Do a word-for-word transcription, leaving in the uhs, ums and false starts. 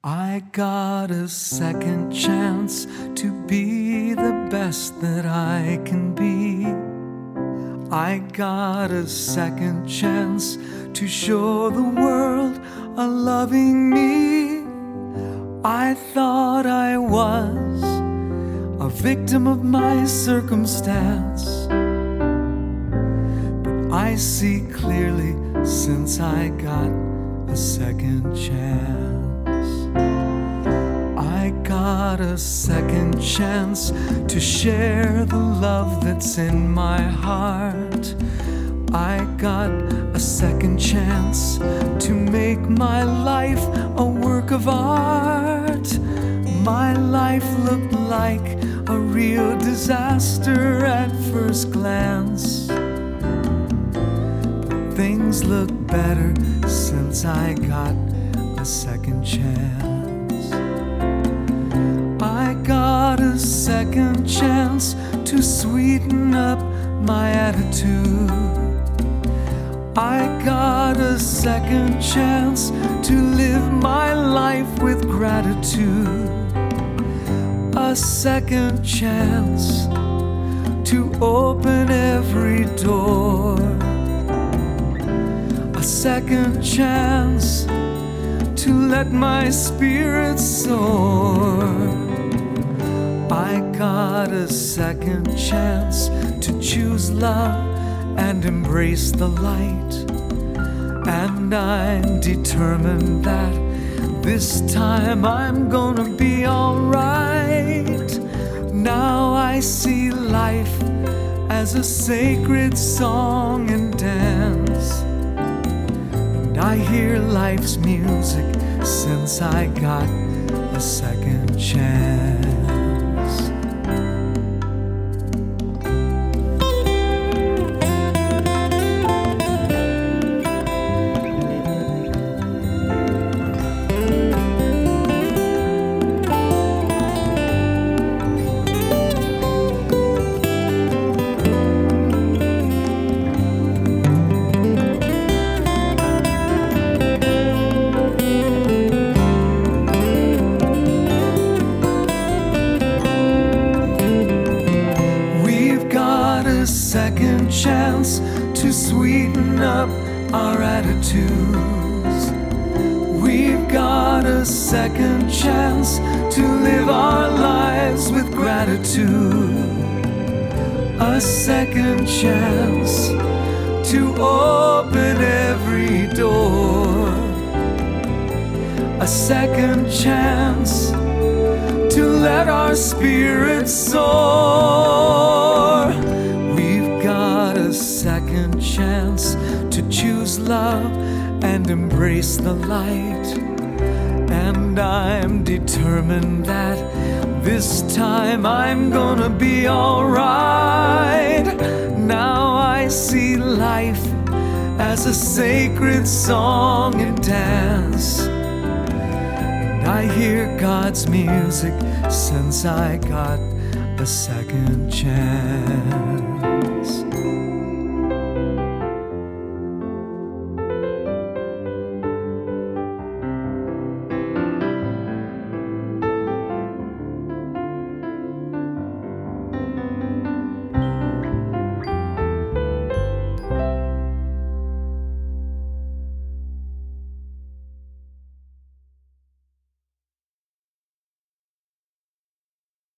I got a second chance to be the best that I can be. I got a second chance to show the world a loving me. I thought I was a victim of my circumstance, but I see clearly since I got a second chance. I got a second chance to share the love that's in my heart. I got a second chance to make my life a work of art. My life looked like a real disaster at first glance, but things look better since I got a second chance. I got a second chance to sweeten up my attitude. I got a second chance to live my life with gratitude. A second chance to open every door. A second chance to let my spirit soar. I got a second chance to choose love and embrace the light. And I'm determined that this time I'm gonna be alright. Now I see life as a sacred song and dance, and I hear life's music since I got a second chance. Second chance to sweeten up our attitudes. We've got a second chance to live our lives with gratitude. A second chance to open every door. A second chance to let our spirits soar. A second chance to choose love and embrace the light. And I'm determined that this time I'm gonna be alright. Now I see life as a sacred song and dance, and I hear God's music since I got a second chance.